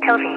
Kofi.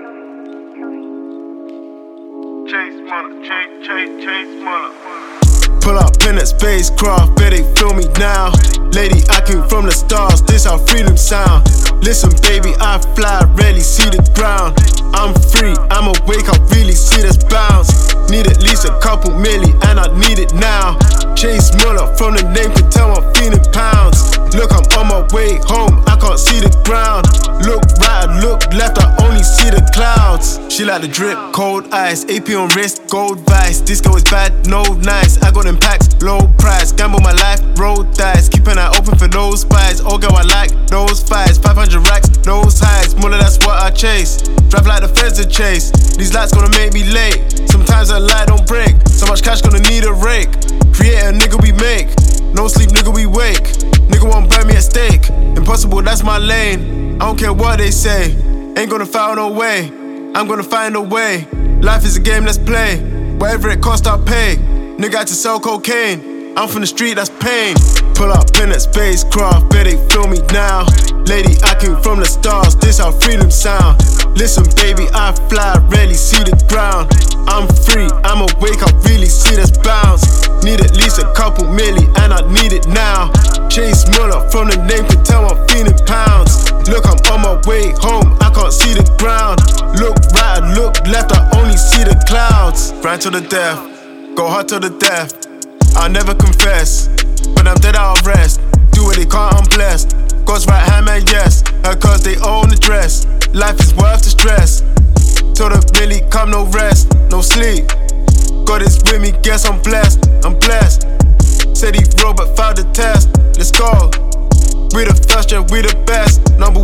Chase money. Pull up in that spacecraft, bet they feel me now. Lady, I came from the stars, this how freedom sound. Listen baby, I fly, rarely see the ground. I'm free, I'm awake, I really see this bounce. Need at least a couple milli, and I need it now. Chase Muller, from the name can tell I'm feeling pounds. Look, I'm on my way home, I can't see the ground. Look right, look left, I only see the clouds. She like the drip, cold ice, AP on wrist, gold vice. This girl is bad, no nice. I got them packs, low price. Gamble my life, roll dice. Keep an eye open for those spies. Oh girl, I like those fights. 500 racks, those highs. Muller, that's what I chase. Drive like the feds to chase. These lights gonna make me late. Sometimes a light don't break. So much cash gonna need a rake. Create a nigga we make. No sleep, nigga we wake. Nigga won't burn me at stake. Impossible, that's my lane. I don't care what they say. Ain't gonna foul no way. I'm gonna find a way. Life is a game, let's play. Whatever it costs, I'll pay. Nigga had to sell cocaine. I'm from the street, that's pain. Pull up in that spacecraft, bet they feel me now. Lady, I came from the stars, this how freedom sound. Listen baby, I fly, rarely see the ground. I'm free, I'm awake, I really see this bounce. Need at least a couple milli, and I need it now. Chase Muller, from the name can tell I'm feeling pounds. Look, I'm on my way home, I can't see the ground. Look right, look left, I only see the clouds. Ran to the death, go hard to the death. I'll never confess, but I'm dead, I'll rest. Do what they can't, I'm blessed. God's right hand man, yes, cause they own the dress. Life is worth the stress. Till the Billy come, no rest, no sleep. God is with me, guess I'm blessed, I'm blessed. Said he wrote but failed the test, let's go. We the first, yeah, we the best, number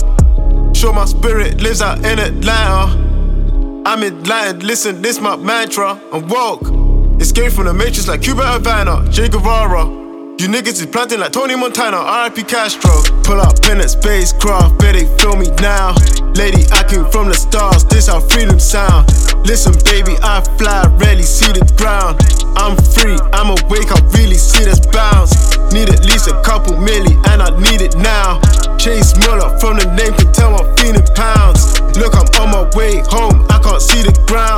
one. Sure my spirit lives out in Atlanta. I'm enlightened, listen, this my mantra, I'm woke. Escape from the matrix like Cuba Havana, Che Guevara. You niggas is planting like Tony Montana, R.I.P. Castro. Pull up in that spacecraft, bet they feel me now. Lady, I came from the stars, this how freedom sound. Listen baby, I fly, rarely see the ground. I'm free, I'm awake, I really see this bounce. Need at least a couple milli, and I need it now. Chase Muller, from the name can tell I'm feeling pounds. Look, I'm on my way home, I can't see the ground.